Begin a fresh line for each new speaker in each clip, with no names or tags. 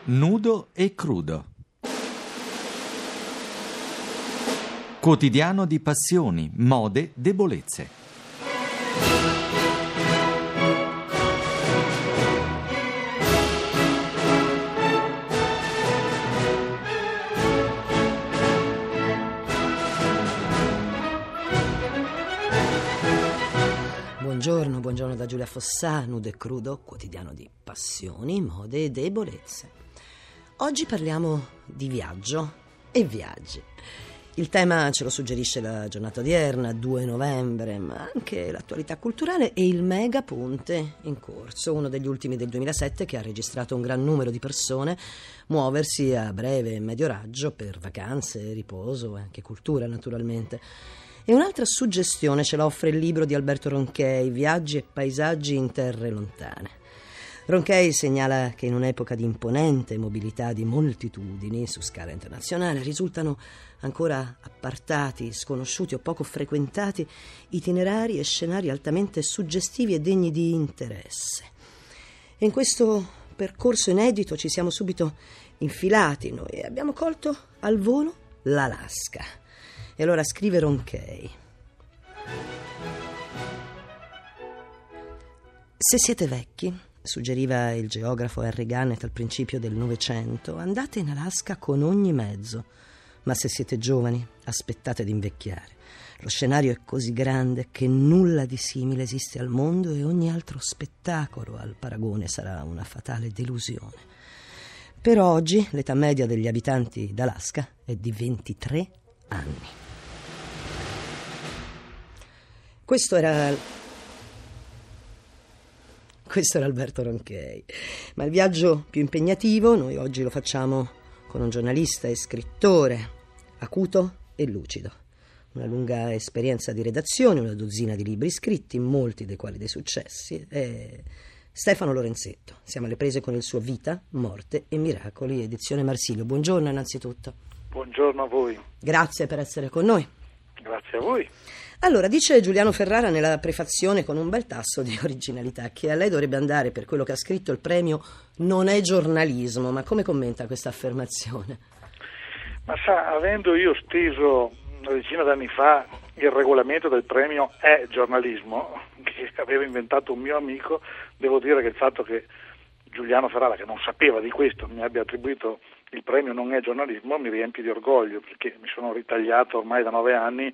Nudo e crudo. Quotidiano di passioni, mode, debolezze.
Buongiorno da Giulia Fossà, Nudo e crudo, quotidiano di passioni, mode e debolezze. Oggi parliamo di viaggio e viaggi. Il tema ce lo suggerisce la giornata odierna, 2 novembre, ma anche l'attualità culturale e il mega ponte in corso, uno degli ultimi del 2007 che ha registrato un gran numero di persone muoversi a breve e medio raggio per vacanze, riposo e anche cultura naturalmente. E un'altra suggestione ce la offre il libro di Alberto Ronchey, Viaggi e paesaggi in terre lontane. Ronchey segnala che in un'epoca di imponente mobilità di moltitudini su scala internazionale risultano ancora appartati, sconosciuti o poco frequentati itinerari e scenari altamente suggestivi e degni di interesse. E in questo percorso inedito ci siamo subito infilati noi e abbiamo colto al volo l'Alaska. E allora scrive Ronchey: se siete vecchi, suggeriva il geografo Henry Gannett al principio del Novecento, andate in Alaska con ogni mezzo, ma se siete giovani aspettate di invecchiare. Lo scenario è così grande che nulla di simile esiste al mondo e ogni altro spettacolo al paragone sarà una fatale delusione. Per oggi l'età media degli abitanti d'Alaska è di 23 anni. Questo era Alberto Ronchey. Ma il viaggio più impegnativo noi oggi lo facciamo con un giornalista e scrittore acuto e lucido. Una lunga esperienza di redazione, una dozzina di libri scritti, molti dei quali dei successi. È Stefano Lorenzetto. Siamo alle prese con il suo Vita, Morte e Miracoli, edizione Marsilio. Buongiorno innanzitutto.
Buongiorno a voi.
Grazie per essere con noi.
Grazie a voi.
Allora, dice Giuliano Ferrara nella prefazione con un bel tasso di originalità che a lei dovrebbe andare, per quello che ha scritto, il premio Non è giornalismo. Ma come commenta questa affermazione?
Ma sa, avendo io steso una decina d'anni fa il regolamento del premio È giornalismo, che aveva inventato un mio amico, devo dire che il fatto che Giuliano Ferrara, che non sapeva di questo, mi abbia attribuito il premio Non è giornalismo mi riempie di orgoglio, perché mi sono ritagliato ormai da 9 anni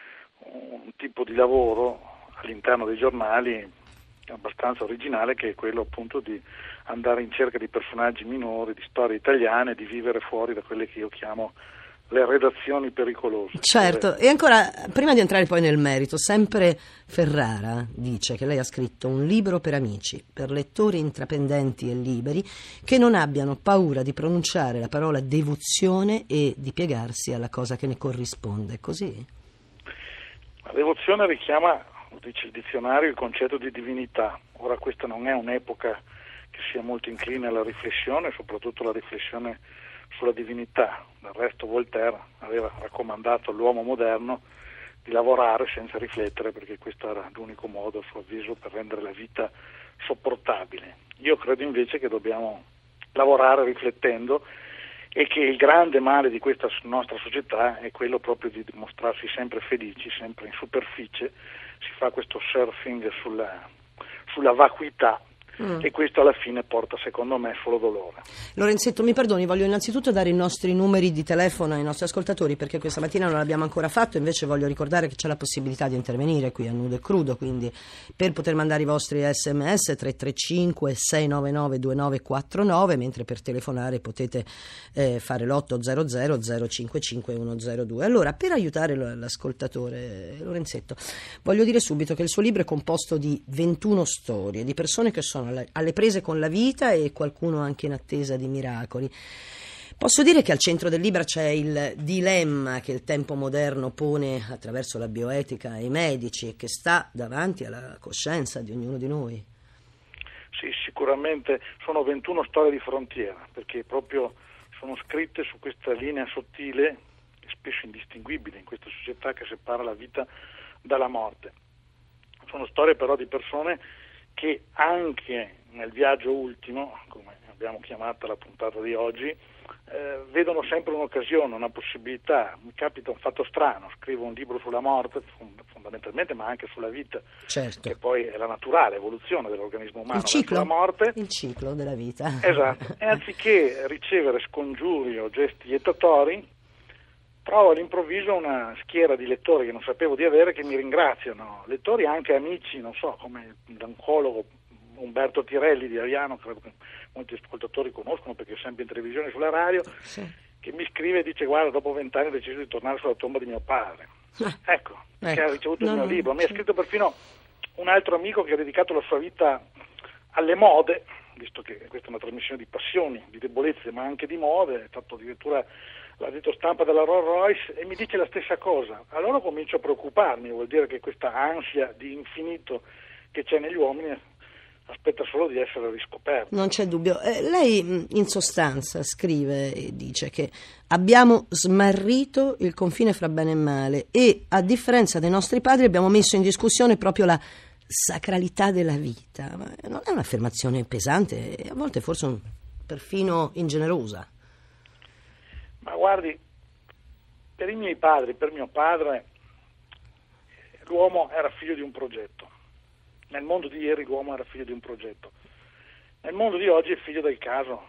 un tipo di lavoro all'interno dei giornali abbastanza originale, che è quello appunto di andare in cerca di personaggi minori, di storie italiane, di vivere fuori da quelle che io chiamo le redazioni pericolose.
Certo, e ancora, prima di entrare poi nel merito, sempre Ferrara dice che lei ha scritto un libro per amici, per lettori intraprendenti e liberi che non abbiano paura di pronunciare la parola devozione e di piegarsi alla cosa che ne corrisponde. È così?
La devozione richiama, lo dice il dizionario, il concetto di divinità. Ora questa non è un'epoca che sia molto incline alla riflessione, soprattutto la riflessione sulla divinità. Del resto Voltaire aveva raccomandato all'uomo moderno di lavorare senza riflettere, perché questo era l'unico modo, a suo avviso, per rendere la vita sopportabile. Io credo invece che dobbiamo lavorare riflettendo, e che il grande male di questa nostra società è quello proprio di dimostrarsi sempre felici, sempre in superficie. Si fa questo surfing sulla vacuità e questo alla fine porta, secondo me, solo dolore.
Lorenzetto, mi perdoni, voglio innanzitutto dare i nostri numeri di telefono ai nostri ascoltatori, perché questa mattina non l'abbiamo ancora fatto. Invece voglio ricordare che c'è la possibilità di intervenire qui a Nudo e Crudo, quindi per poter mandare i vostri sms 335 699 2949, mentre per telefonare potete fare l'800 055 102. Allora, per aiutare l'ascoltatore, Lorenzetto, voglio dire subito che il suo libro è composto di 21 storie di persone che sono alle prese con la vita e qualcuno anche in attesa di miracoli. Posso dire che al centro del libro c'è il dilemma che il tempo moderno pone attraverso la bioetica ai medici e che sta davanti alla coscienza di ognuno di noi.
Sì, sicuramente sono 21 storie di frontiera, perché proprio sono scritte su questa linea sottile e spesso indistinguibile in questa società che separa la vita dalla morte. Sono storie però di persone che anche nel viaggio ultimo, come abbiamo chiamata la puntata di oggi, vedono sempre un'occasione, una possibilità. Mi capita un fatto strano, scrivo un libro sulla morte fondamentalmente, ma anche sulla vita,
certo,
che poi è la naturale evoluzione dell'organismo umano,
il ciclo,
verso la morte,
il ciclo della vita.
Esatto. E anziché ricevere scongiuri o gesti vietatori, trovo all'improvviso una schiera di lettori che non sapevo di avere, che mi ringraziano, lettori anche amici, non so, come l'oncologo Umberto Tirelli di Ariano, credo che molti ascoltatori conoscono perché è sempre in televisione, sulla radio,
Sì.
che mi scrive e dice: guarda, dopo 20 anni ho deciso di tornare sulla tomba di mio padre. Ecco, che ha ricevuto il mio libro. Mi ha scritto perfino un altro amico che ha dedicato la sua vita alle mode, visto che questa è una trasmissione di passioni, di debolezze, ma anche di mode, è fatto addirittura l'addetto stampa della Rolls Royce, e mi dice la stessa cosa. Allora comincio a preoccuparmi, vuol dire che questa ansia di infinito che c'è negli uomini aspetta solo di essere riscoperta.
Non c'è dubbio. Lei in sostanza scrive e dice che abbiamo smarrito il confine fra bene e male e, a differenza dei nostri padri, abbiamo messo in discussione proprio la sacralità della vita. Ma non è un'affermazione pesante e a volte forse perfino ingenerosa?
Ma guardi, per i miei padri, per mio padre, l'uomo era figlio di un progetto. Nel mondo di ieri l'uomo era figlio di un progetto. Nel mondo di oggi è figlio del caso.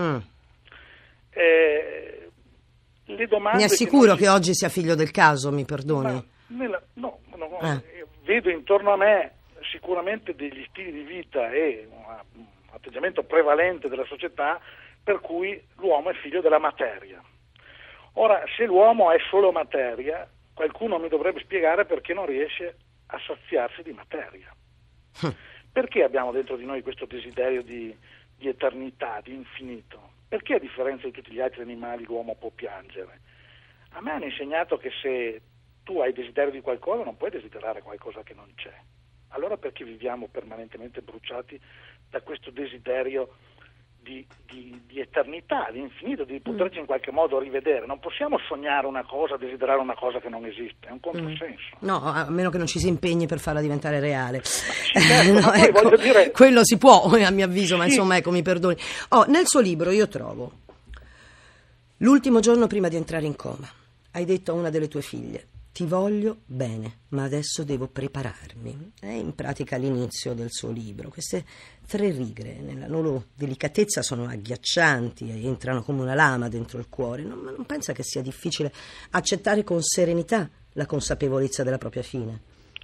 Le domande
Mi assicuro che oggi sia figlio del caso, mi perdoni.
No. Vedo intorno a me sicuramente degli stili di vita e un atteggiamento prevalente della società per cui l'uomo è figlio della materia. Ora, se l'uomo è solo materia, qualcuno mi dovrebbe spiegare perché non riesce a saziarsi di materia. Perché abbiamo dentro di noi questo desiderio di eternità, di infinito? Perché, a differenza di tutti gli altri animali, l'uomo può piangere? A me hanno insegnato che se tu hai desiderio di qualcosa non puoi desiderare qualcosa che non c'è. Allora perché viviamo permanentemente bruciati da questo desiderio di eternità, di infinito, di poterci in qualche modo rivedere? Non possiamo sognare una cosa, desiderare una cosa che non esiste, è un controsenso.
No, a meno che non ci si impegni per farla diventare reale.
Certo,
no,
ecco, voglio dire...
quello si può, a mio avviso,
sì.
ma insomma, ecco, mi perdoni. Nel suo libro io trovo: l'ultimo giorno prima di entrare in coma, hai detto a una delle tue figlie: ti voglio bene, ma adesso devo prepararmi. È in pratica l'inizio del suo libro. Queste 3 righe, nella loro delicatezza, sono agghiaccianti e entrano come una lama dentro il cuore. Non pensa che sia difficile accettare con serenità la consapevolezza della propria fine?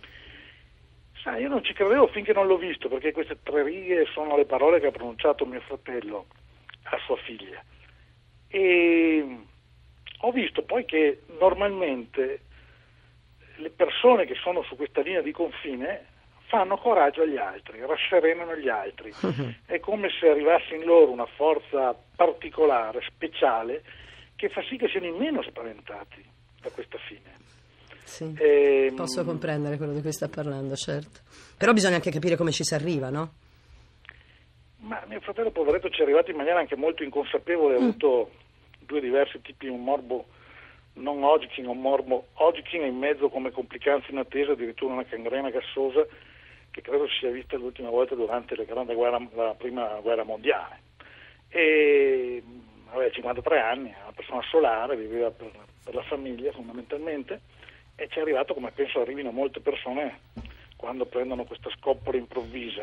Io non ci credevo finché non l'ho visto, perché queste 3 righe sono le parole che ha pronunciato mio fratello a sua figlia. E ho visto poi che normalmente le persone che sono su questa linea di confine fanno coraggio agli altri, rasserenano gli altri. È come se arrivasse in loro una forza particolare, speciale, che fa sì che siano i meno spaventati da questa fine.
Sì, posso comprendere quello di cui sta parlando, certo. Però bisogna anche capire come ci si arriva, no?
Ma mio fratello poveretto ci è arrivato in maniera anche molto inconsapevole, ha avuto 2 diversi tipi, un morbo non Hodgkin, un morbo Hodgkin, e in mezzo come complicanza inattesa addirittura una gangrena gassosa che credo si sia vista l'ultima volta durante la prima guerra mondiale. E aveva 53 anni, era una persona solare, viveva per la famiglia fondamentalmente, e ci è arrivato come penso arrivino molte persone quando prendono questa scoppola improvvisa.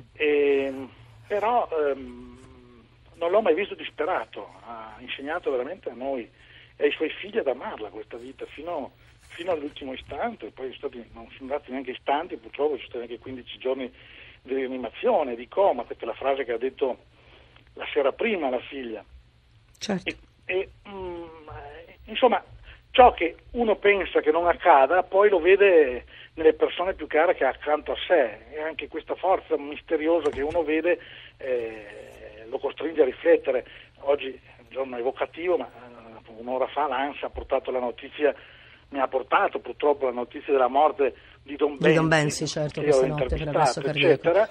Però non l'ho mai visto disperato, ha insegnato veramente a noi e ai suoi figli ad amarla questa vita fino all'ultimo istante. Poi non sono stati neanche istanti, purtroppo ci sono stati anche 15 giorni di rianimazione, di coma. Questa è la frase che ha detto la sera prima la figlia.
Certo.
Insomma, ciò che uno pensa che non accada poi lo vede nelle persone più care che ha accanto a sé, e anche questa forza misteriosa che uno vede lo costringe a riflettere. Oggi è un giorno evocativo, ma un'ora fa l'ANSA mi ha portato purtroppo la notizia della morte di Don Benzi.
Di Don Benzi, certo, questa notte per arresto cardiaco.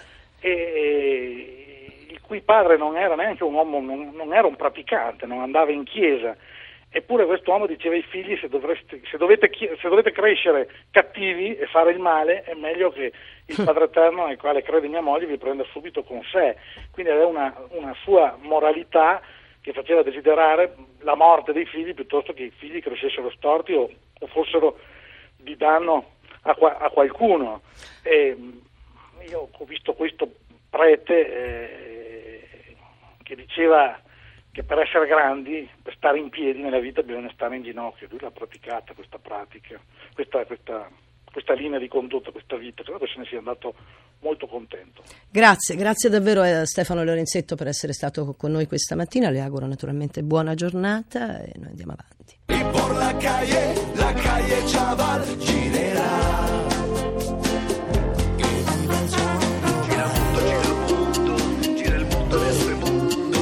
E il cui padre non era neanche un uomo, non era un praticante, non andava in chiesa, Eppure quest'uomo diceva ai figli: se dovete crescere cattivi e fare il male, è meglio che il Padre Eterno, nel quale crede mia moglie, vi prenda subito con sé. Quindi aveva una sua moralità che faceva desiderare la morte dei figli piuttosto che i figli crescessero storti o fossero di danno a qualcuno. E io ho visto questo prete che diceva che per essere grandi, per stare in piedi nella vita, bisogna stare in ginocchio. Lui l'ha praticata questa pratica, questa linea di condotta, questa vita. Credo che se ne sia andato molto contento.
Grazie davvero a Stefano Lorenzetto per essere stato con noi questa mattina. Le auguro naturalmente buona giornata e noi andiamo avanti.
Y por la calle Chaval girerà. Gira il mondo de este mundo.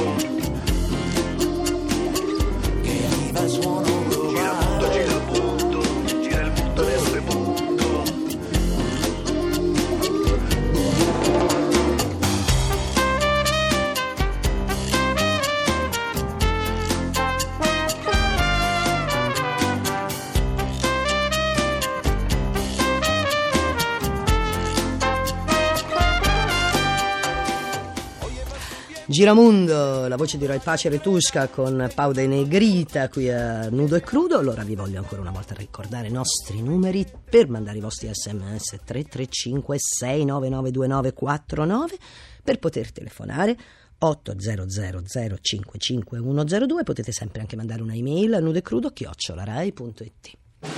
Que viva el suono global. Gira il mondo de este mundo.
Giramundo, la voce di Roy Pace Retusca con Pauda e Negrita qui a Nudo e Crudo. Allora vi voglio ancora una volta ricordare i nostri numeri per mandare i vostri sms 335 699 2949 per poter telefonare 800 055102. Potete sempre anche mandare una email a nudecrudo@rai.it.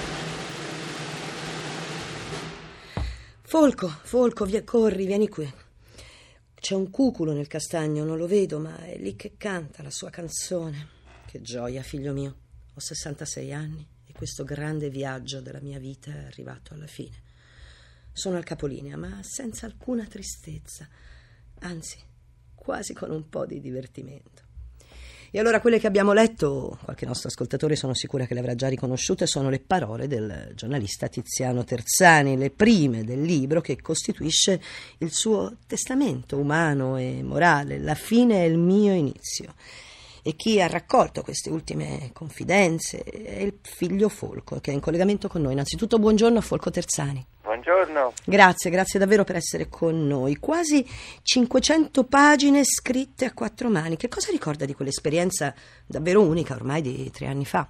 Folco, via, corri, vieni qui. C'è un cuculo nel castagno, non lo vedo, ma è lì che canta la sua canzone. Che gioia, figlio mio. Ho 66 anni e questo grande viaggio della mia vita è arrivato alla fine. Sono al capolinea, ma senza alcuna tristezza, anzi, quasi con un po' di divertimento. E allora quelle che abbiamo letto, qualche nostro ascoltatore sono sicura che le avrà già riconosciute, sono le parole del giornalista Tiziano Terzani, le prime del libro che costituisce il suo testamento umano e morale. La fine è il mio inizio. E chi ha raccolto queste ultime confidenze è il figlio Folco, che è in collegamento con noi. Innanzitutto buongiorno Folco Terzani.
Buongiorno.
Grazie davvero per essere con noi. Quasi 500 pagine scritte a quattro mani. Che cosa ricorda di quell'esperienza davvero unica ormai di 3 anni fa?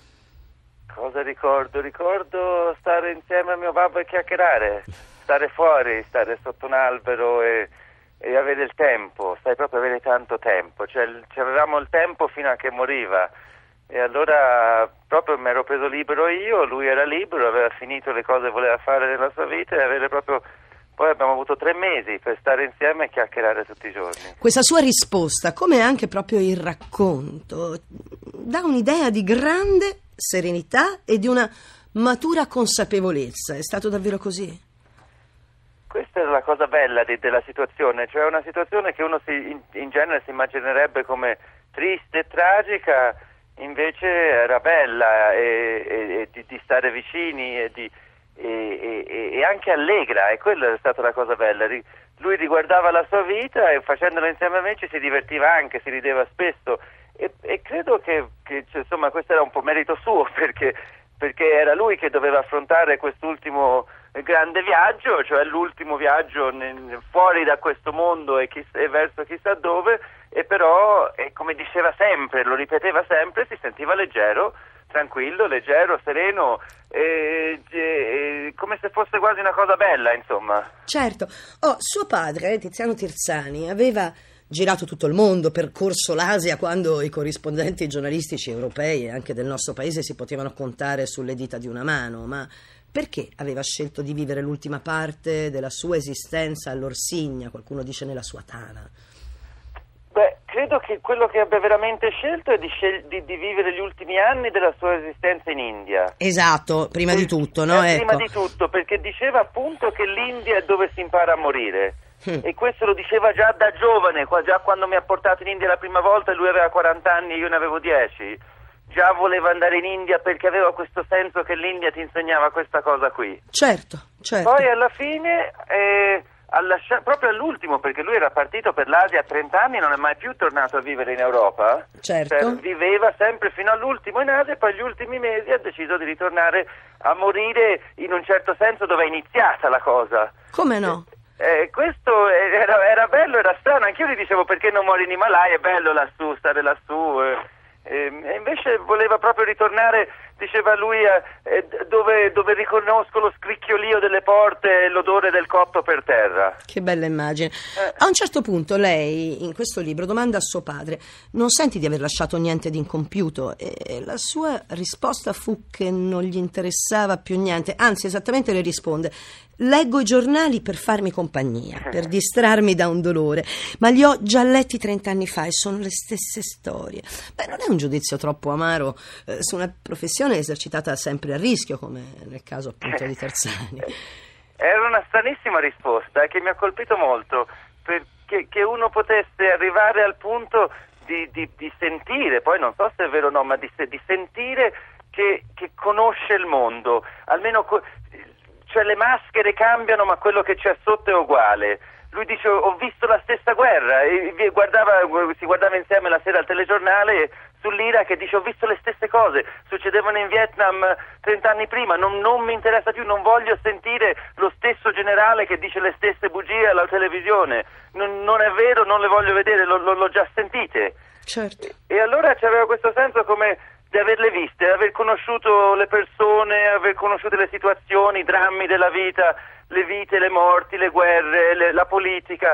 Cosa ricordo? Ricordo stare insieme a mio babbo e chiacchierare, stare fuori, stare sotto un albero e avere il tempo, proprio avere tanto tempo. Avevamo il tempo fino a che moriva. E allora proprio mi ero preso libero io, lui era libero, aveva finito le cose che voleva fare nella sua vita e avere proprio... Poi abbiamo avuto 3 mesi per stare insieme e chiacchierare tutti i giorni.
Questa sua risposta, come anche proprio il racconto, dà un'idea di grande serenità e di una matura consapevolezza. È stato davvero così?
Questa è la cosa bella della situazione, cioè una situazione che uno in genere si immaginerebbe come triste e tragica. Invece era bella e di stare vicini e anche allegra, e quella è stata la cosa bella. Lui riguardava la sua vita e facendola insieme a me ci si divertiva anche, si rideva spesso e credo che insomma questo era un po' merito suo perché era lui che doveva affrontare quest'ultimo grande viaggio, cioè l'ultimo viaggio fuori da questo mondo e verso chissà dove. E però, come diceva sempre, lo ripeteva sempre, si sentiva leggero, tranquillo, leggero, sereno, come se fosse quasi una cosa bella, insomma.
Certo. Suo padre, Tiziano Terzani, aveva girato tutto il mondo, percorso l'Asia quando i corrispondenti giornalistici europei e anche del nostro paese si potevano contare sulle dita di una mano, ma perché aveva scelto di vivere l'ultima parte della sua esistenza all'Orsigna, qualcuno dice nella sua tana?
Beh, credo che quello che abbia veramente scelto è di vivere gli ultimi anni della sua esistenza in India.
Esatto, prima di tutto, no?
Prima di tutto, perché diceva appunto che l'India è dove si impara a morire. E questo lo diceva già da giovane, già quando mi ha portato in India la prima volta, lui aveva 40 anni e io ne avevo 10. Già voleva andare in India perché aveva questo senso che l'India ti insegnava questa cosa qui.
Certo.
Poi alla fine proprio all'ultimo, perché lui era partito per l'Asia a 30 anni e non è mai più tornato a vivere in Europa.
Certo.
Cioè, viveva sempre fino all'ultimo in Asia e poi gli ultimi mesi ha deciso di ritornare a morire in un certo senso dove è iniziata la cosa.
Come no?
Questo era bello, era strano, anch'io gli dicevo perché non muori in Himalaya, è bello lassù, stare lassù, e invece voleva proprio ritornare, diceva lui, dove riconosco lo scricchiolio delle porte e l'odore del cotto per terra.
Che bella immagine. A un certo punto lei, in questo libro, domanda a suo padre: non senti di aver lasciato niente di incompiuto? E la sua risposta fu che non gli interessava più niente, anzi esattamente le risponde: leggo i giornali per farmi compagnia, per distrarmi da un dolore, ma li ho già letti 30 anni fa e sono le stesse storie. Beh, non è un giudizio troppo amaro su una professione esercitata sempre a rischio, come nel caso appunto di Terzani.
Era una stranissima risposta che mi ha colpito molto, perché che uno potesse arrivare al punto di sentire, poi non so se è vero o no, ma di sentire che conosce il mondo, almeno cioè le maschere cambiano ma quello che c'è sotto è uguale. Lui dice: ho visto la stessa guerra, e si guardava insieme la sera al telegiornale sull'Iraq e dice: ho visto le stesse cose, succedevano in Vietnam 30 anni prima, non mi interessa più, non voglio sentire lo stesso generale che dice le stesse bugie alla televisione, non è vero, non le voglio vedere, l'ho già sentite.
Certo.
E allora c'aveva questo senso come di averle viste, aver conosciuto le persone, aver conosciuto le situazioni, i drammi della vita, le vite, le morti, le guerre, la politica,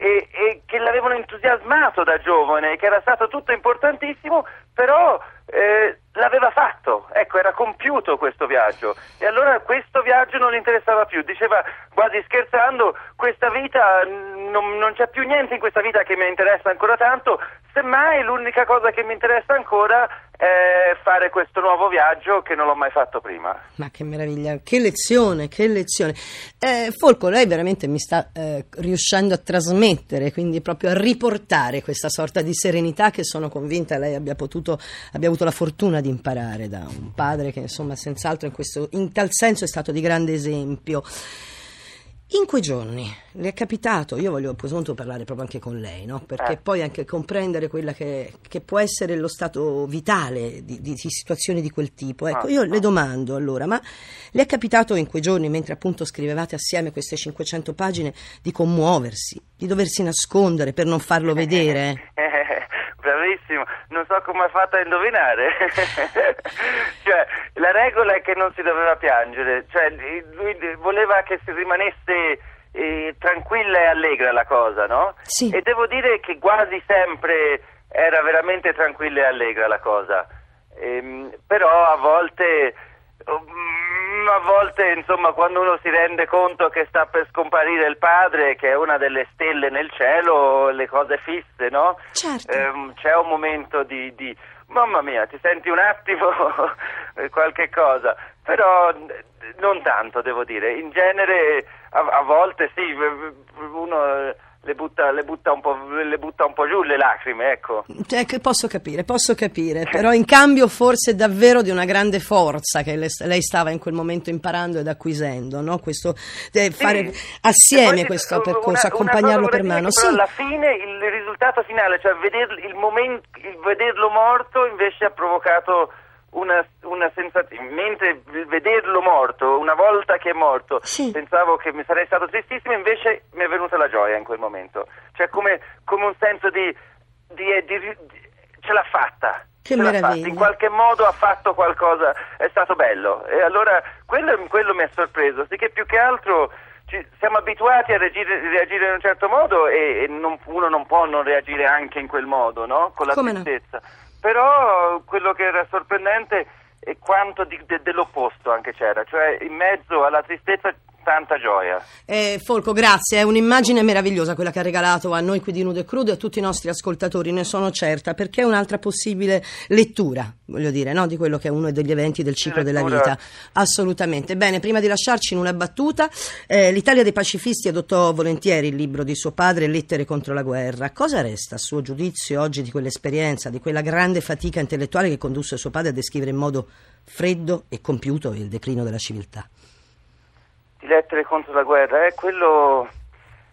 e che l'avevano entusiasmato da giovane, che era stato tutto importantissimo, però l'aveva fatto, ecco, era compiuto questo viaggio, e allora questo viaggio non gli interessava più, diceva quasi scherzando: questa vita, non c'è più niente in questa vita che mi interessa ancora tanto, semmai l'unica cosa che mi interessa ancora è fare questo nuovo viaggio che non l'ho mai fatto prima.
Ma che meraviglia, che lezione, che lezione. Folco, lei veramente mi sta riuscendo a trasmettere, quindi proprio a riportare questa sorta di serenità che sono convinta lei abbia avuto la fortuna di imparare da un padre che insomma senz'altro in tal senso è stato di grande esempio. In quei giorni le è capitato, io voglio appunto parlare proprio anche con lei, no? Perché poi anche comprendere quella che può essere lo stato vitale di situazioni di quel tipo. Ecco, io le domando allora, ma le è capitato in quei giorni, mentre appunto scrivevate assieme queste 500 pagine, di commuoversi, di doversi nascondere per non farlo vedere?
Bravissimo, non so come ha fatto a indovinare. Cioè, la regola è che non si doveva piangere, cioè lui voleva che si rimanesse tranquilla e allegra la cosa, no?
Sì.
E devo dire che quasi sempre era veramente tranquilla e allegra la cosa, però a volte insomma, quando uno si rende conto che sta per scomparire il padre, che è una delle stelle nel cielo, le cose fisse, no?
Certo.
C'è un momento di mamma mia, ti senti un attimo qualche cosa, però non tanto, devo dire. In genere a volte sì, uno le butta un po' giù le lacrime, ecco.
Che posso capire, però in cambio forse davvero di una grande forza che lei stava in quel momento imparando ed acquisendo, no? Questo fare assieme questo percorso, accompagnarlo per mano.
Sì. Alla fine il risultato finale, cioè vederlo morto invece ha provocato una sensazione, mentre vederlo morto, una volta che è morto,
sì,
pensavo che mi sarei stato tristissimo, invece mi è venuta la gioia in quel momento, cioè come un senso di ce l'ha fatta.
Che meraviglia.
In qualche modo ha fatto qualcosa, è stato bello, e allora quello mi ha sorpreso, sì, che più che altro siamo abituati a reagire in un certo modo e uno non può non reagire anche in quel modo, no? Con la tristezza. No? Però quello che era sorprendente è quanto dell'opposto anche c'era, cioè in mezzo alla tristezza tanta gioia.
Folco, grazie, è un'immagine meravigliosa quella che ha regalato a noi qui di Nudo e Crudo e a tutti i nostri ascoltatori, ne sono certa, perché è un'altra possibile lettura, voglio dire, no? Di quello che è uno degli eventi del ciclo della vita. Assolutamente. Bene, prima di lasciarci in una battuta, l'Italia dei pacifisti adottò volentieri il libro di suo padre, Lettere contro la guerra. Cosa resta a suo giudizio oggi di quell'esperienza, di quella grande fatica intellettuale che condusse suo padre a descrivere in modo freddo e compiuto il declino della civiltà?
Di Lettere contro la guerra, quello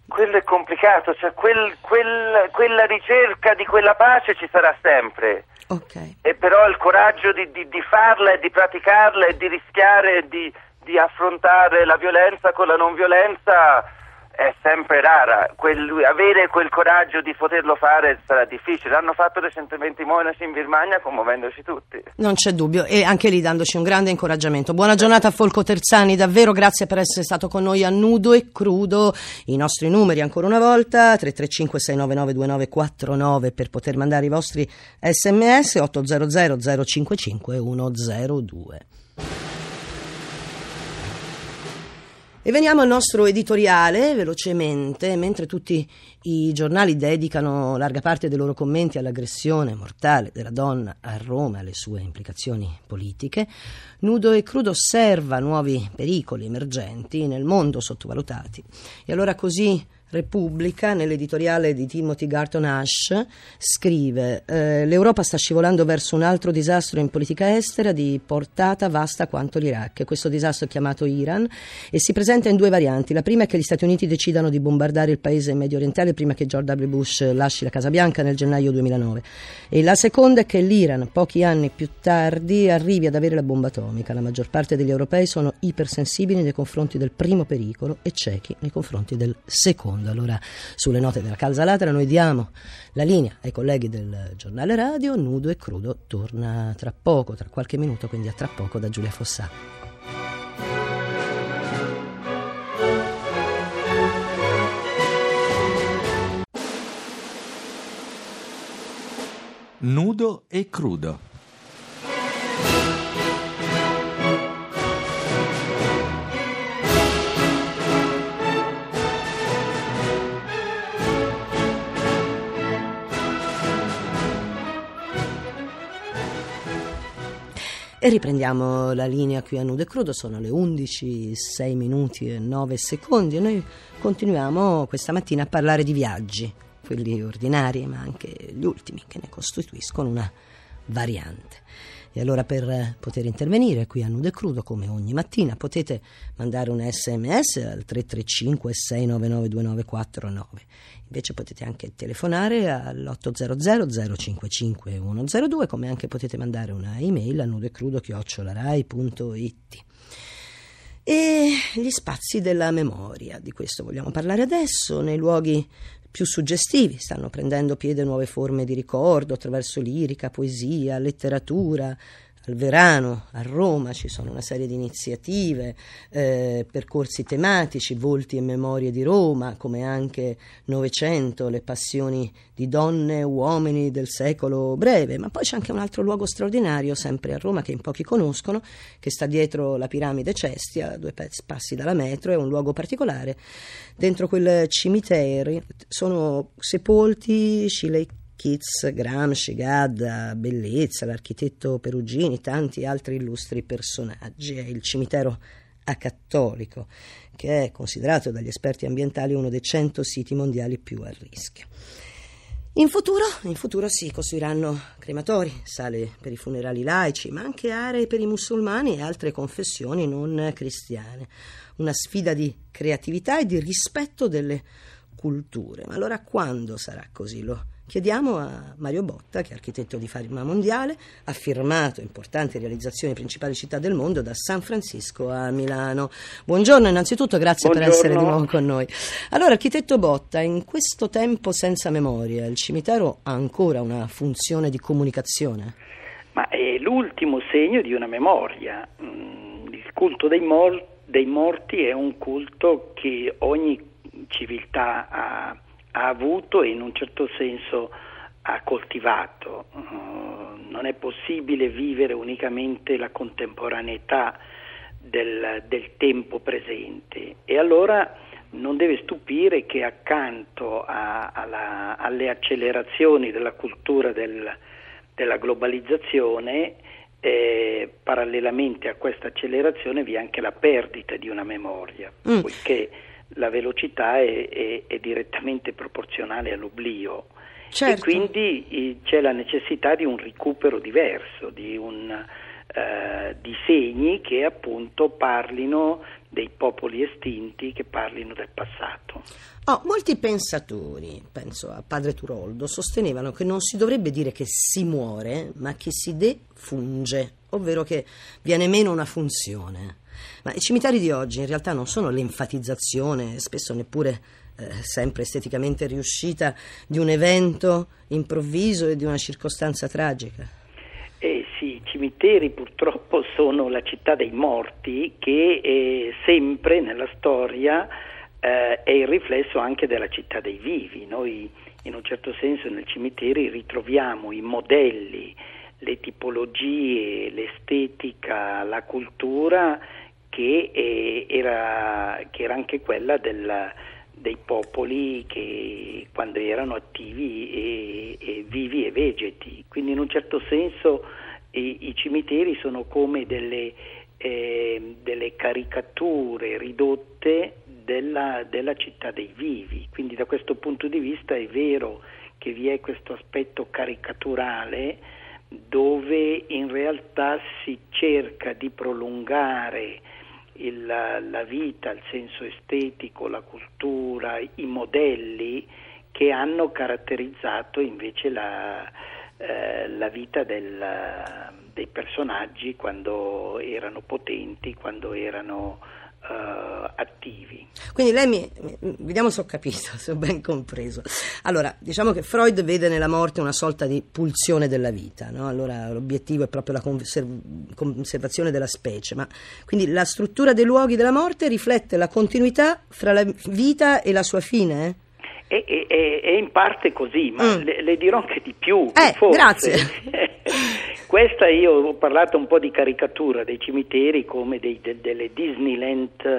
Quello è complicato, cioè quella ricerca di quella pace ci sarà sempre.
Ok.
E però il coraggio di farla e di praticarla e di rischiare di affrontare la violenza con la non violenza è sempre rara. Avere quel coraggio di poterlo fare sarà difficile. L'hanno fatto recentemente i monaci in Birmania, commuovendoci tutti.
Non c'è dubbio, e anche lì dandoci un grande incoraggiamento. Buona giornata a Folco Terzani, davvero grazie per essere stato con noi a Nudo e Crudo. I nostri numeri ancora una volta: 335 699 2949 per poter mandare i vostri sms, 800 055 102. E veniamo al nostro editoriale, velocemente. Mentre tutti i giornali dedicano larga parte dei loro commenti all'aggressione mortale della donna a Roma e alle sue implicazioni politiche, Nudo e Crudo osserva nuovi pericoli emergenti nel mondo sottovalutati. E allora così Repubblica, nell'editoriale di Timothy Garton Ash, scrive: l'Europa sta scivolando verso un altro disastro in politica estera di portata vasta quanto l'Iraq. Questo disastro è chiamato Iran e si presenta in due varianti. La prima è che gli Stati Uniti decidano di bombardare il paese medio orientale prima che George W. Bush lasci la Casa Bianca nel gennaio 2009, e la seconda è che l'Iran pochi anni più tardi arrivi ad avere la bomba atomica. La maggior parte degli europei sono ipersensibili nei confronti del primo pericolo e ciechi nei confronti del secondo. Allora, sulle note della calza latera, noi diamo la linea ai colleghi del giornale radio. Nudo e Crudo torna tra poco, tra qualche minuto, quindi a tra poco da Giulia Fossà.
Nudo e Crudo.
E riprendiamo la linea qui a Nudo e Crudo. Sono le 11, 6 minuti e 9 secondi e noi continuiamo questa mattina a parlare di viaggi, quelli ordinari ma anche gli ultimi, che ne costituiscono una variante. E allora, per poter intervenire qui a Nudo e Crudo, come ogni mattina, potete mandare un sms al 335 699 2949. Invece potete anche telefonare all'800 055 102, come anche potete mandare una email a nudoecrudo@rai.it. E gli spazi della memoria, di questo vogliamo parlare adesso. Nei luoghi più suggestivi stanno prendendo piede nuove forme di ricordo attraverso lirica, poesia, letteratura. Al Verano, a Roma, ci sono una serie di iniziative, percorsi tematici, volti e memorie di Roma, come anche Novecento, le passioni di donne e uomini del secolo breve. Ma poi c'è anche un altro luogo straordinario, sempre a Roma, che in pochi conoscono, che sta dietro la piramide Cestia, a 2 passi dalla metro. È un luogo particolare. Dentro quel cimitero sono sepolti Shirley Keats, Gramsci, Gadda, Bellezza, l'architetto Perugini, tanti altri illustri personaggi. È il cimitero acattolico, che è considerato dagli esperti ambientali uno dei 100 siti mondiali più a rischio. In futuro si costruiranno crematori, sale per i funerali laici, ma anche aree per i musulmani e altre confessioni non cristiane. Una sfida di creatività e di rispetto delle culture. Ma allora quando sarà così? Lo chiediamo a Mario Botta, che è architetto di fama mondiale, ha firmato importanti realizzazioni in principali città del mondo, da San Francisco a Milano. Buongiorno innanzitutto, grazie per essere di nuovo con noi. Allora, architetto Botta, in questo tempo senza memoria, il cimitero ha ancora una funzione di comunicazione?
Ma è l'ultimo segno di una memoria. Il culto dei morti è un culto che ogni civiltà ha avuto e in un certo senso ha coltivato. Non è possibile vivere unicamente la contemporaneità del tempo presente, e allora non deve stupire che accanto alle accelerazioni della cultura della globalizzazione, parallelamente a questa accelerazione vi è anche la perdita di una memoria, poiché la velocità è direttamente proporzionale all'oblio.
Certo.
E quindi c'è la necessità di un recupero diverso, di segni che appunto parlino dei popoli estinti che parlino del passato.
Molti pensatori, penso a padre Turoldo, sostenevano che non si dovrebbe dire che si muore, ma che si defunge, ovvero che viene meno una funzione. Ma i cimiteri di oggi in realtà non sono l'enfatizzazione, spesso neppure sempre esteticamente riuscita, di un evento improvviso e di una circostanza tragica.
Sì, i cimiteri purtroppo sono la città dei morti che sempre nella storia è il riflesso anche della città dei vivi. Noi in un certo senso nei cimiteri ritroviamo i modelli, le tipologie, l'estetica, la cultura che era anche quella dei popoli che quando erano attivi e vivi e vegeti. Quindi in un certo senso i cimiteri sono come delle caricature ridotte della città dei vivi. Quindi da questo punto di vista è vero che vi è questo aspetto caricaturale dove in realtà si cerca di prolungare la vita, il senso estetico, la cultura, i modelli che hanno caratterizzato invece la vita dei personaggi quando erano potenti, quando erano attivi.
Quindi lei vediamo se ho capito, se ho ben compreso. Allora, diciamo che Freud vede nella morte una sorta di pulsione della vita, no? Allora l'obiettivo è proprio la conservazione della specie, ma quindi la struttura dei luoghi della morte riflette la continuità fra la vita e la sua fine?
È in parte così, ma le dirò anche di più. Forse.
Grazie.
Questa io ho parlato un po' di caricatura dei cimiteri come delle Disneyland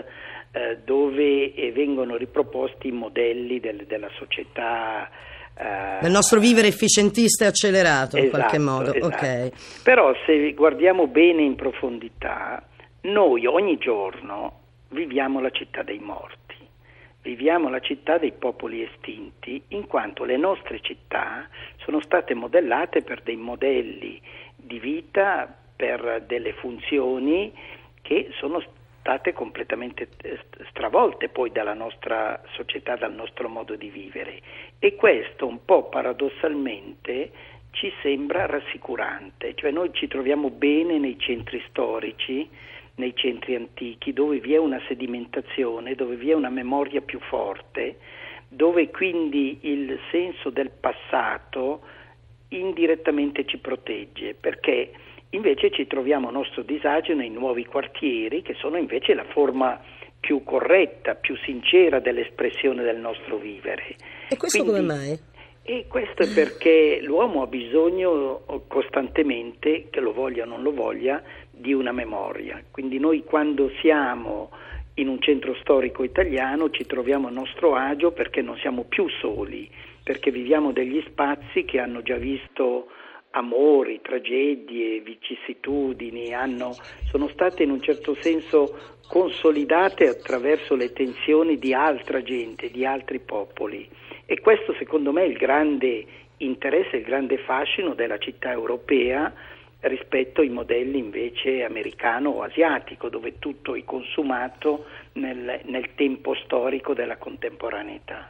dove vengono riproposti i modelli della società.
Del nostro vivere efficientista e accelerato, in qualche modo.
Esatto.
Okay.
Però se guardiamo bene in profondità, noi ogni giorno viviamo la città dei morti. Viviamo la città dei popoli estinti, in quanto le nostre città sono state modellate per dei modelli di vita, per delle funzioni che sono state completamente stravolte poi dalla nostra società, dal nostro modo di vivere. E questo un po' paradossalmente ci sembra rassicurante, cioè noi ci troviamo bene nei centri storici, nei centri antichi, dove vi è una sedimentazione, dove vi è una memoria più forte, dove quindi il senso del passato indirettamente ci protegge, perché invece ci troviamo a nostro disagio nei nuovi quartieri, che sono invece la forma più corretta, più sincera dell'espressione del nostro vivere.
E questo
quindi,
come mai?
E questo è perché l'uomo ha bisogno costantemente, che lo voglia o non lo voglia, di una memoria. Quindi noi quando siamo in un centro storico italiano ci troviamo a nostro agio perché non siamo più soli, perché viviamo degli spazi che hanno già visto amori, tragedie, vicissitudini, sono state in un certo senso consolidate attraverso le tensioni di altra gente, di altri popoli. E questo secondo me è il grande interesse, il grande fascino della città europea rispetto ai modelli invece americano o asiatico, dove tutto è consumato nel tempo storico della contemporaneità.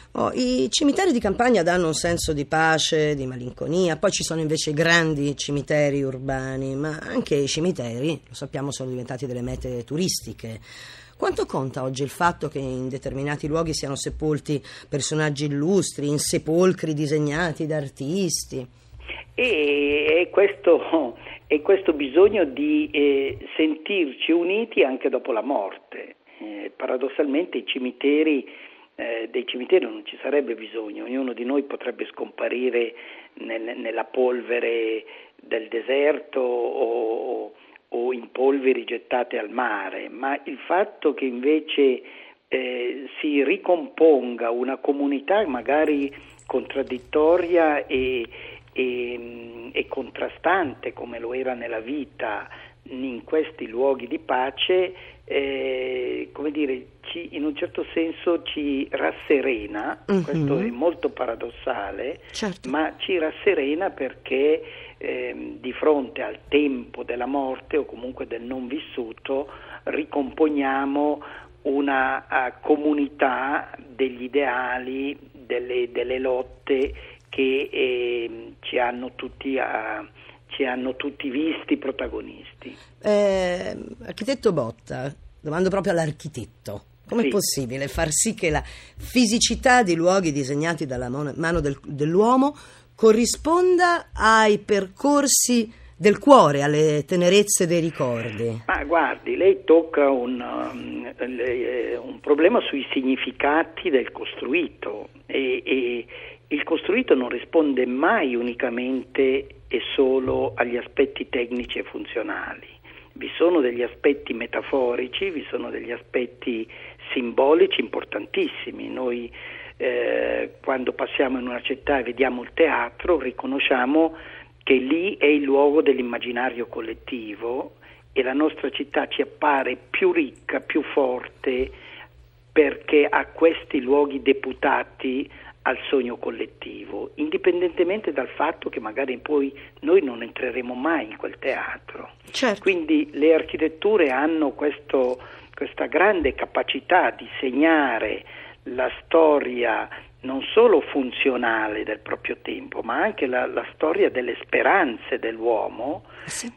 I cimiteri di campagna danno un senso di pace, di malinconia, poi ci sono invece i grandi cimiteri urbani, ma anche i cimiteri, lo sappiamo, sono diventati delle mete turistiche. Quanto conta oggi il fatto che in determinati luoghi siano sepolti personaggi illustri, in sepolcri disegnati da artisti?
E questo bisogno di sentirci uniti anche dopo la morte. Paradossalmente dei cimiteri non ci sarebbe bisogno, ognuno di noi potrebbe scomparire nella polvere del deserto o in polveri gettate al mare, ma il fatto che invece si ricomponga una comunità magari contraddittoria e contrastante come lo era nella vita in questi luoghi di pace, in un certo senso ci rasserena. Questo è molto paradossale,
certo.
Ma ci rasserena perché di fronte al tempo della morte o comunque del non vissuto ricomponiamo una comunità degli ideali, delle lotte che ci hanno tutti visti protagonisti.
Architetto Botta, domando proprio all'architetto. Com'è
Sì.
possibile far sì che la fisicità di luoghi disegnati dalla mano dell'uomo corrisponda ai percorsi del cuore, alle tenerezze dei ricordi?
Ma guardi, lei tocca un problema sui significati del costruito e il costruito non risponde mai unicamente e solo agli aspetti tecnici e funzionali. Vi sono degli aspetti metaforici, vi sono degli aspetti simbolici importantissimi. Noi quando passiamo in una città e vediamo il teatro riconosciamo che lì è il luogo dell'immaginario collettivo e la nostra città ci appare più ricca, più forte, perché ha questi luoghi deputati al sogno collettivo, indipendentemente dal fatto che magari poi noi non entreremo mai in quel teatro.
Certo.
Quindi le architetture hanno questa grande capacità di segnare la storia non solo funzionale del proprio tempo, ma anche la storia delle speranze dell'uomo,
Sì.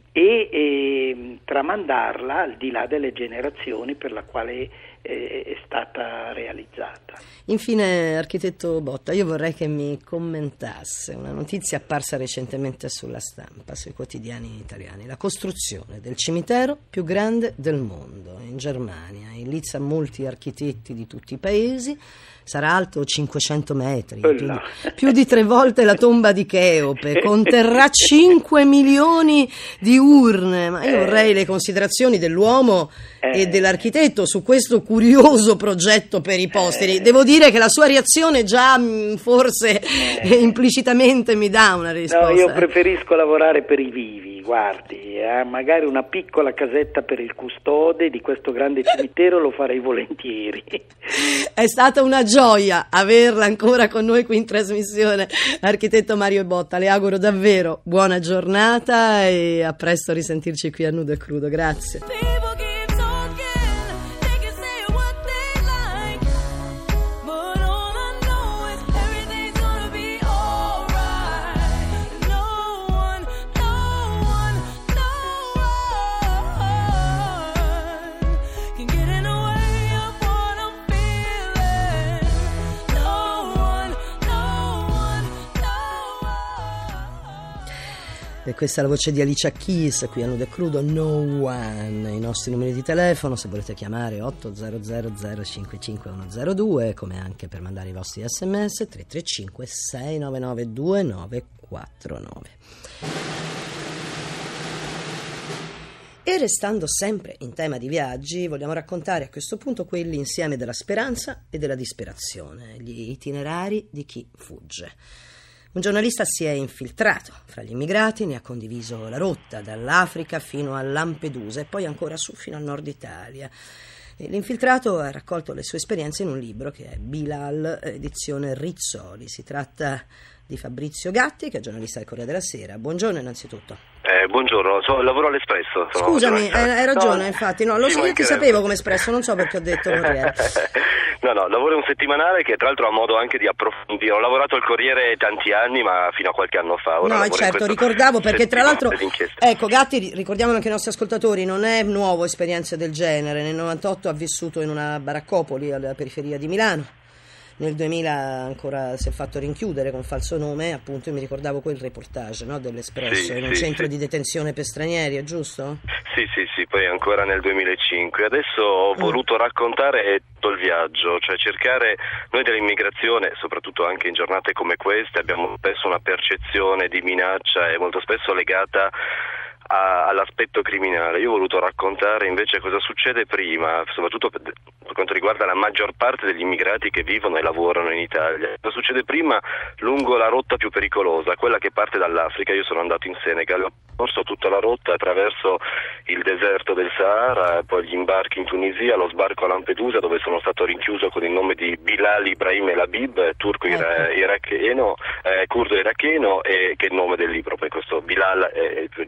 e tramandarla al di là delle generazioni per la quale è stata realizzata.
Infine, architetto Botta, io vorrei che mi commentasse una notizia apparsa recentemente sulla stampa, sui quotidiani italiani: la costruzione del cimitero più grande del mondo in Germania. In lizza molti architetti di tutti i paesi. Sarà alto 500 metri, più di 3 volte la tomba di Cheope, conterrà 5 milioni di urne. Ma io vorrei le considerazioni dell'uomo e dell'architetto su questo curioso progetto per i posteri. Devo dire che la sua reazione già forse implicitamente mi dà una risposta.
No, io preferisco lavorare per i vivi, guardi, magari una piccola casetta per il custode di questo grande cimitero lo farei volentieri.
È stata una gioia averla ancora con noi qui in trasmissione, architetto Mario Botta. Le auguro davvero buona giornata e a presto a risentirci qui a Nudo e Crudo. Grazie.
People keep talking, they can say what they like, but all I know is everything's gonna be alright. No one can get in the way of what I'm feeling. No one.
E questa è la voce di Alicia Keys qui a Nudo e Crudo. No One. I nostri numeri di telefono, se volete chiamare, 800 055 102, come anche per mandare i vostri sms, 335 699 2949. E restando sempre in tema di viaggi, vogliamo raccontare a questo punto quelli insieme della speranza e della disperazione, gli itinerari di chi fugge. Un giornalista si è infiltrato fra gli immigrati, ne ha condiviso la rotta dall'Africa fino a Lampedusa e poi ancora su fino al nord Italia. E l'infiltrato ha raccolto le sue esperienze in un libro che è Bilal, edizione Rizzoli. Si tratta di Fabrizio Gatti, che è giornalista del Corriere della Sera. Buongiorno innanzitutto.
Buongiorno, lavoro all'Espresso.
Scusami, hai ragione, infatti. No, lo so, io ti sapevo come Espresso, non so perché ho detto Corriere.
No, lavoro in un settimanale che tra l'altro ha modo anche di approfondire. Ho lavorato al Corriere tanti anni, ma fino a qualche anno fa. Ora
no, certo, ricordavo perché tra l'altro,
dell'inchiesta.
ecco, Gatti, ricordiamolo anche ai nostri ascoltatori, non è nuovo esperienze del genere. Nel 98 ha vissuto in una baraccopoli alla periferia di Milano. Nel 2000 ancora si è fatto rinchiudere con falso nome, appunto io mi ricordavo quel reportage, no, dell'Espresso, in un centro di detenzione per stranieri, è giusto?
Sì, poi ancora nel 2005. Adesso ho voluto raccontare tutto il viaggio, cioè cercare, noi dell'immigrazione, soprattutto anche in giornate come queste, abbiamo spesso una percezione di minaccia e molto spesso legata all'aspetto criminale. Io ho voluto raccontare invece cosa succede prima, soprattutto per quanto riguarda la maggior parte degli immigrati che vivono e lavorano in Italia. Cosa succede prima lungo la rotta più pericolosa, quella che parte dall'Africa. Io sono andato in Senegal, ho percorso tutta la rotta attraverso il deserto del Sahara, poi gli imbarchi in Tunisia, lo sbarco a Lampedusa, dove sono stato rinchiuso con il nome di Bilal Ibrahim El Habib, turco iracheno, curdo iracheno, e che è il nome del libro. Poi questo Bilal è il libro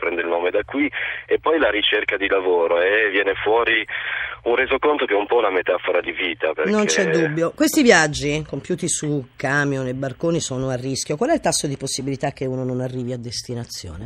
prende il nome da qui, e poi la ricerca di lavoro, e viene fuori un resoconto che è un po' una metafora di vita. Perché...
Non c'è dubbio. Questi viaggi, compiuti su camion e barconi, sono a rischio. Qual è il tasso di possibilità che uno non arrivi a destinazione?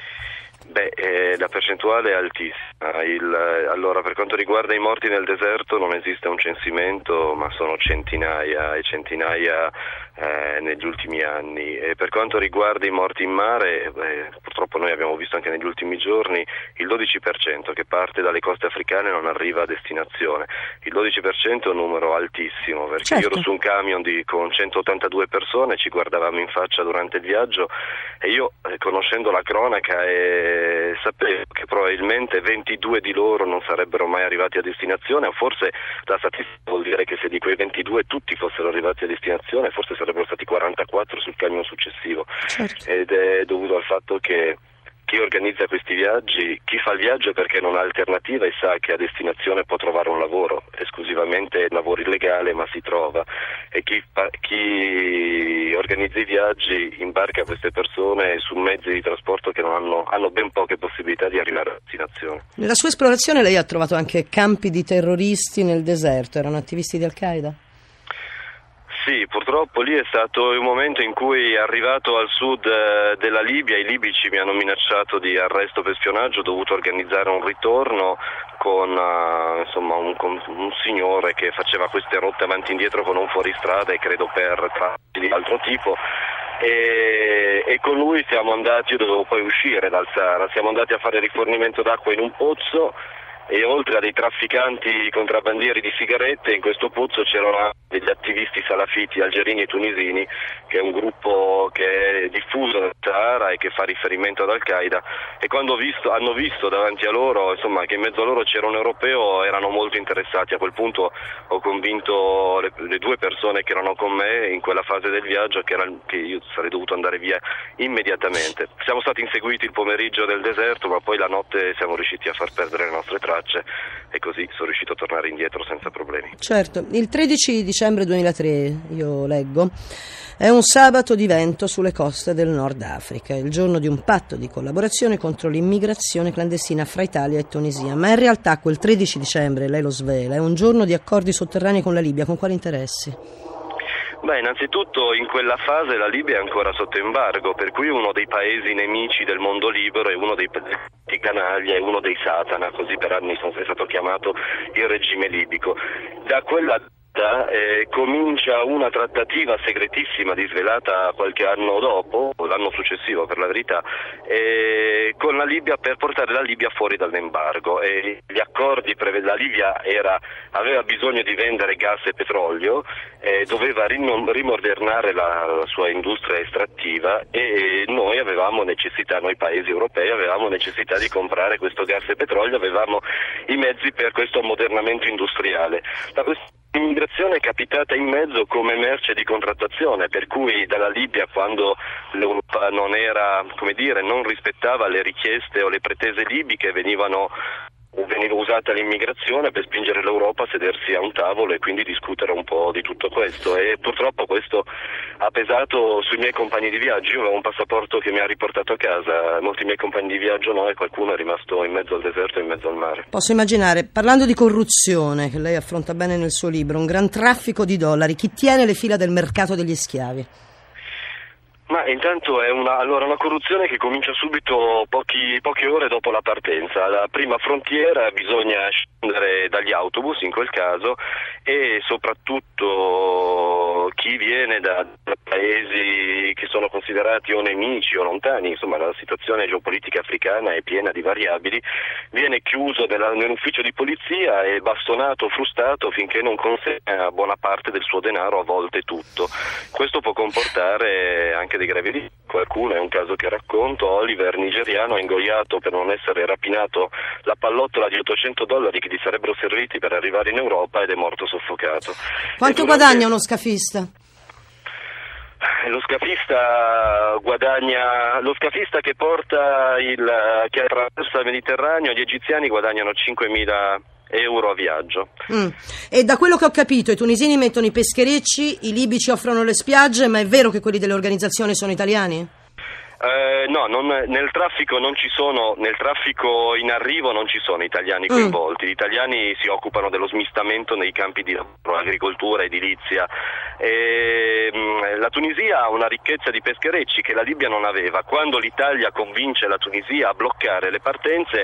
La percentuale è altissima. Allora, per quanto riguarda i morti nel deserto non esiste un censimento, ma sono centinaia e centinaia negli ultimi anni. E per quanto riguarda i morti in mare, purtroppo noi abbiamo visto anche negli ultimi giorni il 12% che parte dalle coste africane non arriva a destinazione. Il 12% è un numero altissimo, perché
certo.
Io ero su un camion con 182 persone, ci guardavamo in faccia durante il viaggio e io, conoscendo la cronaca, sapevo che probabilmente 22 di loro non sarebbero mai arrivati a destinazione, o forse la statistica vuol dire che se di quei 22 tutti fossero arrivati a destinazione, forse sarebbero stati 44 sul camion successivo.
Certo.
Ed è dovuto al fatto che chi organizza questi viaggi, chi fa il viaggio perché non ha alternativa e sa che a destinazione può trovare un lavoro, esclusivamente lavoro illegale, ma si trova, e chi organizza i viaggi imbarca queste persone su mezzi di trasporto che non hanno ben poche possibilità di arrivare a destinazione.
Nella sua esplorazione lei ha trovato anche campi di terroristi nel deserto, erano attivisti di Al-Qaeda?
Sì, purtroppo lì è stato il momento in cui, arrivato al sud della Libia, i libici mi hanno minacciato di arresto per spionaggio. Ho dovuto organizzare un ritorno con un signore che faceva queste rotte avanti e indietro con un fuoristrada, e credo per tratti di altro tipo. E con lui siamo andati, io dovevo poi uscire dal Sahara, siamo andati a fare rifornimento d'acqua in un pozzo, e oltre a dei trafficanti contrabbandieri di sigarette, in questo pozzo c'erano degli attivisti salafiti algerini e tunisini, che è un gruppo che è diffuso nel Sahara e che fa riferimento ad Al-Qaeda, e quando hanno visto davanti a loro, insomma, che in mezzo a loro c'era un europeo, erano molto interessati. A quel punto ho convinto le due persone che erano con me in quella fase del viaggio che io sarei dovuto andare via immediatamente. Siamo stati inseguiti il pomeriggio del deserto, ma poi la notte siamo riusciti a far perdere le nostre tracce, e così sono riuscito a tornare indietro senza problemi.
Certo, il 13 dicembre 2003, io leggo, è un sabato di vento sulle coste del Nord Africa, il giorno di un patto di collaborazione contro l'immigrazione clandestina fra Italia e Tunisia, ma in realtà quel 13 dicembre, lei lo svela, è un giorno di accordi sotterranei con la Libia. Con quali interessi?
Innanzitutto in quella fase la Libia è ancora sotto embargo, per cui uno dei paesi nemici del mondo libero è uno dei canaglia, è uno dei Satana, così per anni è stato chiamato il regime libico. Da quella comincia una trattativa segretissima disvelata qualche anno dopo, l'anno successivo per la verità, con la Libia, per portare la Libia fuori dall'embargo. E gli accordi la Libia aveva bisogno di vendere gas e petrolio, doveva rimodernare la sua industria estrattiva, e noi paesi europei avevamo necessità di comprare questo gas e petrolio, avevamo i mezzi per questo ammodernamento industriale. L'immigrazione è capitata in mezzo come merce di contrattazione, per cui dalla Libia, quando l'Europa non rispettava le richieste o le pretese libiche, veniva usata l'immigrazione per spingere l'Europa a sedersi a un tavolo e quindi discutere un po' di tutto questo, e purtroppo questo ha pesato sui miei compagni di viaggio. Io avevo un passaporto che mi ha riportato a casa, molti miei compagni di viaggio no, e qualcuno è rimasto in mezzo al deserto e in mezzo al mare.
Posso immaginare, parlando di corruzione, che lei affronta bene nel suo libro, un gran traffico di dollari, chi tiene le fila del mercato degli schiavi?
Ma intanto è una corruzione che comincia subito poche ore dopo la partenza. La prima frontiera bisogna scendere dagli autobus in quel caso, e soprattutto chi viene da paesi che sono considerati o nemici o lontani, insomma la situazione geopolitica africana è piena di variabili, viene chiuso nell'ufficio di polizia e bastonato, frustato finché non consegna buona parte del suo denaro, a volte tutto. Questo può comportare anche dei gravi rischi. Qualcuno, è un caso che racconto, Oliver, nigeriano, ha ingoiato per non essere rapinato la pallottola di $800 che gli sarebbero serviti per arrivare in Europa, ed è morto soffocato.
Quanto guadagna uno scafista?
Lo scafista che che attraversa il Mediterraneo, gli egiziani guadagnano 5.000 euro a viaggio.
E da quello che ho capito, i tunisini mettono i pescherecci, i libici offrono le spiagge, ma è vero che quelli delle organizzazioni sono italiani?
No, nel traffico non ci sono, nel traffico in arrivo non ci sono italiani coinvolti. Gli italiani si occupano dello smistamento nei campi di lavoro, agricoltura, edilizia. La Tunisia ha una ricchezza di pescherecci che la Libia non aveva. Quando l'Italia convince la Tunisia a bloccare le partenze,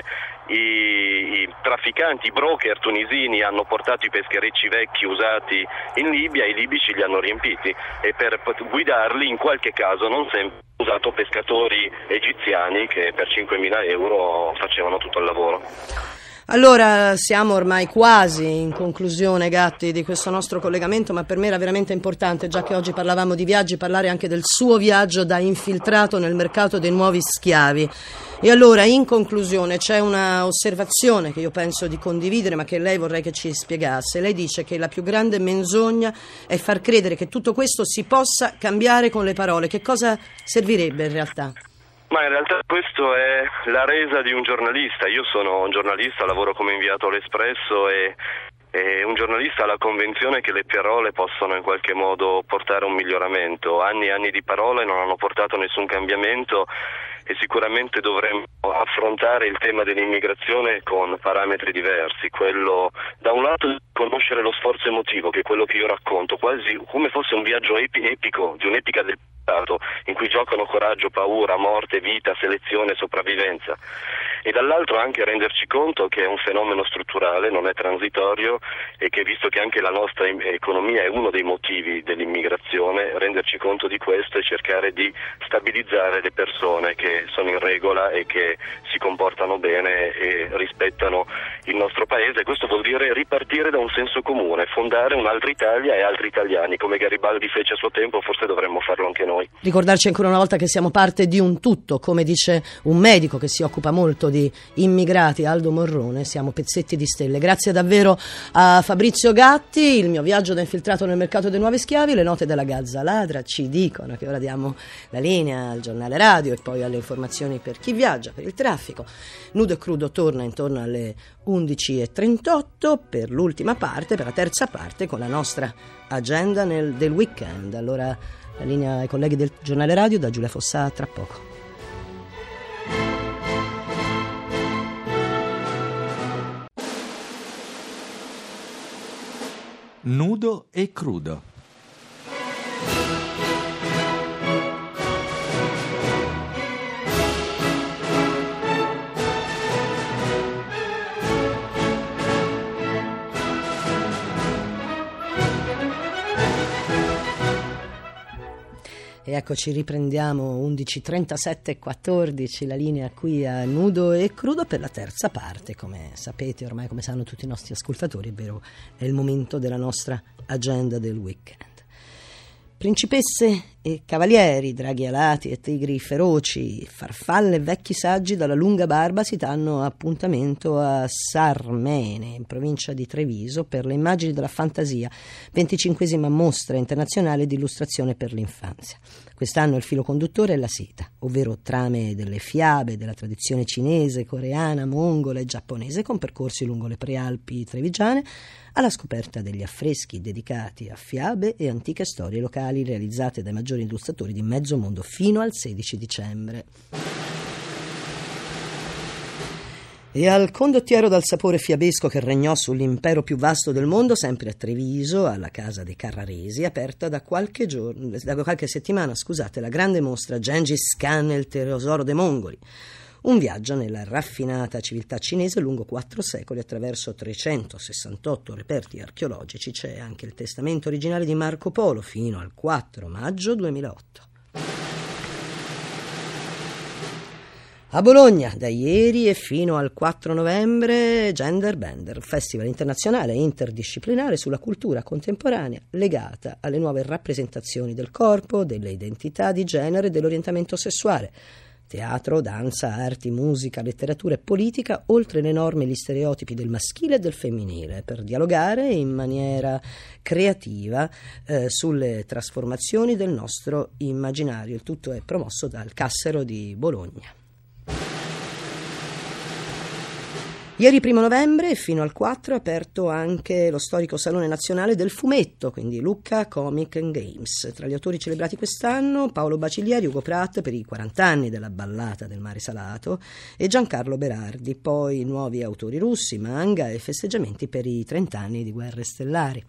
i trafficanti, i broker tunisini hanno portato i pescherecci vecchi usati in Libia, i libici li hanno riempiti e per guidarli in qualche caso non sempre usato pescatori egiziani che per 5.000 euro facevano tutto il lavoro.
Allora, siamo ormai quasi in conclusione, Gatti, di questo nostro collegamento, ma per me era veramente importante, già che oggi parlavamo di viaggi, parlare anche del suo viaggio da infiltrato nel mercato dei nuovi schiavi. E allora, in conclusione, c'è una osservazione che io penso di condividere, ma che lei vorrei che ci spiegasse. Lei dice che la più grande menzogna è far credere che tutto questo si possa cambiare con le parole. Che cosa servirebbe in realtà?
Ma in realtà questo è la resa di un giornalista. Io sono un giornalista, lavoro come inviato all'Espresso e un giornalista ha la convinzione che le parole possono in qualche modo portare un miglioramento. Anni e anni di parole non hanno portato nessun cambiamento e sicuramente dovremmo affrontare il tema dell'immigrazione con parametri diversi. Quello, da un lato, di conoscere lo sforzo emotivo, che è quello che io racconto, quasi come fosse un viaggio epico, di un'epica del passato, in cui giocano coraggio, paura, morte, vita, selezione, sopravvivenza. E dall'altro anche renderci conto che è un fenomeno strutturale, non è transitorio e che, visto che anche la nostra economia è uno dei motivi dell'immigrazione, renderci conto di questo e cercare di stabilizzare le persone che sono in regola e che si comportano bene e rispettano il nostro paese. Questo vuol dire ripartire da un senso comune, fondare un'altra Italia e altri italiani, come Garibaldi fece a suo tempo. Forse dovremmo farlo anche noi.
Ricordarci ancora una volta che siamo parte di un tutto, come dice un medico che si occupa molto di immigrati, Aldo Morrone, siamo pezzetti di stelle. Grazie davvero a Fabrizio Gatti. Il mio viaggio da infiltrato nel mercato dei nuovi schiavi. Le note della Gazza Ladra ci dicono che ora diamo la linea al giornale radio e poi alle informazioni per chi viaggia, per il traffico. Nudo e Crudo torna intorno alle 11.38 per l'ultima parte, per la terza parte, con la nostra agenda del weekend. Allora la linea ai colleghi del giornale radio da Giulia Fossà, tra poco.
Nudo e Crudo.
E eccoci, riprendiamo 11.37.14, la linea qui a Nudo e Crudo per la terza parte. Come sapete ormai, come sanno tutti i nostri ascoltatori, è vero, è il momento della nostra agenda del weekend. Principesse e cavalieri, draghi alati e tigri feroci, farfalle e vecchi saggi dalla lunga barba si danno appuntamento a Sarmene, in provincia di Treviso, per le immagini della fantasia, 25esima mostra internazionale di illustrazione per l'infanzia. Quest'anno il filo conduttore è la seta, ovvero trame delle fiabe della tradizione cinese, coreana, mongola e giapponese, con percorsi lungo le prealpi trevigiane, alla scoperta degli affreschi dedicati a fiabe e antiche storie locali realizzate dai maggiori illustratori di mezzo mondo fino al 16 dicembre. E al condottiero dal sapore fiabesco che regnò sull'impero più vasto del mondo, sempre a Treviso, alla casa dei Carraresi, aperta da qualche settimana, la grande mostra Gengis Khan e il tesoro dei mongoli. Un viaggio nella raffinata civiltà cinese lungo 4 secoli attraverso 368 reperti archeologici. C'è anche il testamento originale di Marco Polo fino al 4 maggio 2008. A Bologna, da ieri e fino al 4 novembre, Gender Bender, festival internazionale interdisciplinare sulla cultura contemporanea legata alle nuove rappresentazioni del corpo, delle identità di genere e dell'orientamento sessuale. Teatro, danza, arti, musica, letteratura e politica, oltre le norme e gli stereotipi del maschile e del femminile, per dialogare in maniera creativa sulle trasformazioni del nostro immaginario. Il tutto è promosso dal Cassero di Bologna. Ieri 1 novembre fino al 4 è aperto anche lo storico Salone Nazionale del Fumetto, quindi Lucca Comic and Games. Tra gli autori celebrati quest'anno Paolo Bacilieri, Ugo Pratt per i 40 anni della Ballata del Mare Salato e Giancarlo Berardi, poi nuovi autori russi, manga e festeggiamenti per i 30 anni di Guerre Stellari.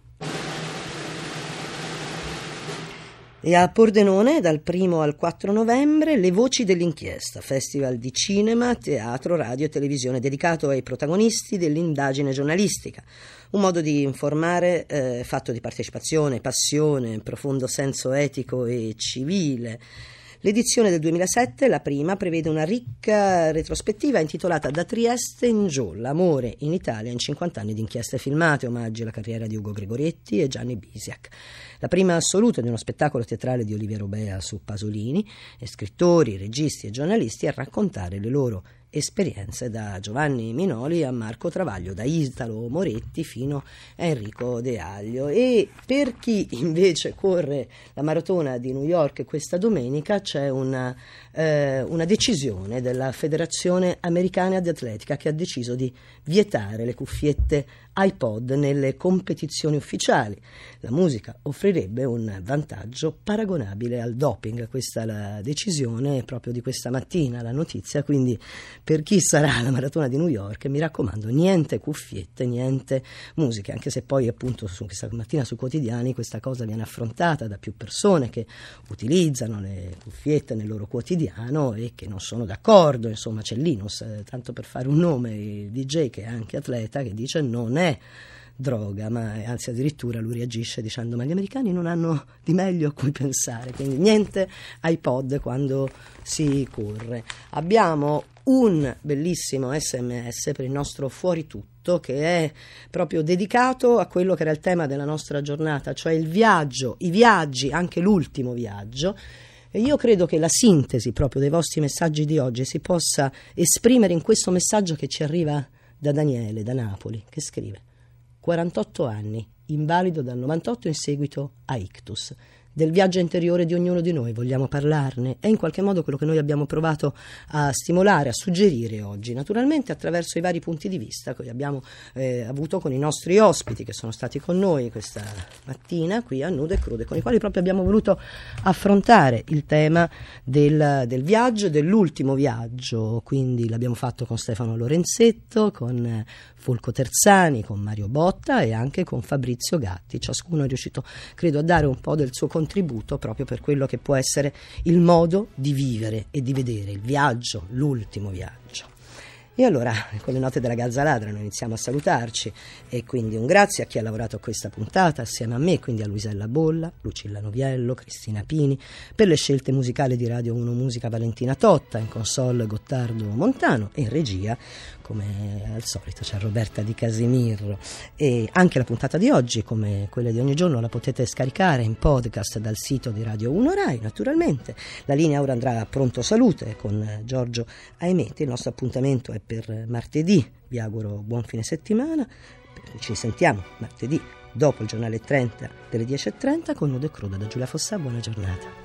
E a Pordenone dal 1 al 4 novembre Le Voci dell'Inchiesta, festival di cinema, teatro, radio e televisione dedicato ai protagonisti dell'indagine giornalistica. Un modo di informare fatto di partecipazione, passione, profondo senso etico e civile. L'edizione del 2007, la prima, prevede una ricca retrospettiva intitolata Da Trieste in giù, l'amore in Italia in 50 anni di inchieste filmate, omaggi alla carriera di Ugo Gregoretti e Gianni Bisiak. La prima assoluta di uno spettacolo teatrale di Oliviero Bea su Pasolini, e scrittori, registi e giornalisti a raccontare le loro esperienze, da Giovanni Minoli a Marco Travaglio, da Italo Moretti fino a Enrico De Aglio. E per chi invece corre la maratona di New York questa domenica c'è una decisione della Federazione Americana di Atletica che ha deciso di vietare le cuffiette iPod nelle competizioni ufficiali. La musica offrirebbe un vantaggio paragonabile al doping. Questa è la decisione proprio di questa mattina, la notizia, quindi per chi sarà alla maratona di New York, mi raccomando, niente cuffiette, niente musica, anche se poi appunto questa mattina sui quotidiani questa cosa viene affrontata da più persone che utilizzano le cuffiette nel loro quotidiano e che non sono d'accordo. Insomma, c'è Linus, tanto per fare un nome, il DJ che è anche atleta, che dice non è droga, ma anzi addirittura lui reagisce dicendo ma gli americani non hanno di meglio a cui pensare, quindi niente iPod quando si corre. Abbiamo un bellissimo SMS per il nostro Fuori Tutto che è proprio dedicato a quello che era il tema della nostra giornata, cioè il viaggio, i viaggi, anche l'ultimo viaggio. E io credo che la sintesi proprio dei vostri messaggi di oggi si possa esprimere in questo messaggio che ci arriva da Daniele, da Napoli, che scrive: 48 anni, invalido dal 98 in seguito a ictus. Del viaggio interiore di ognuno di noi vogliamo parlarne, è in qualche modo quello che noi abbiamo provato a stimolare, a suggerire oggi, naturalmente attraverso i vari punti di vista che abbiamo avuto con i nostri ospiti che sono stati con noi questa mattina qui a Nude e Crude, con i quali proprio abbiamo voluto affrontare il tema del viaggio, dell'ultimo viaggio. Quindi l'abbiamo fatto con Stefano Lorenzetto, con Folco Terzani, con Mario Botta e anche con Fabrizio Gatti. Ciascuno è riuscito, credo, a dare un po' del suo contributo proprio per quello che può essere il modo di vivere e di vedere il viaggio, l'ultimo viaggio. E allora, con le note della Gazza Ladra, noi iniziamo a salutarci e quindi un grazie a chi ha lavorato a questa puntata assieme a me, quindi a Luisella Bolla, Lucilla Noviello, Cristina Pini, per le scelte musicali di Radio 1 Musica Valentina Totta, in console Gottardo Montano e in regia, come al solito, c'è Roberta Di Casimiro. E anche la puntata di oggi, come quelle di ogni giorno, la potete scaricare in podcast dal sito di Radio 1 Rai, naturalmente. La linea ora andrà a Pronto Salute con Giorgio Aimeti. Il nostro appuntamento è per martedì. Vi auguro buon fine settimana. Ci sentiamo martedì dopo il giornale 30 delle 10:30 con Nudo e Crudo da Giulia Fossà. Buona giornata.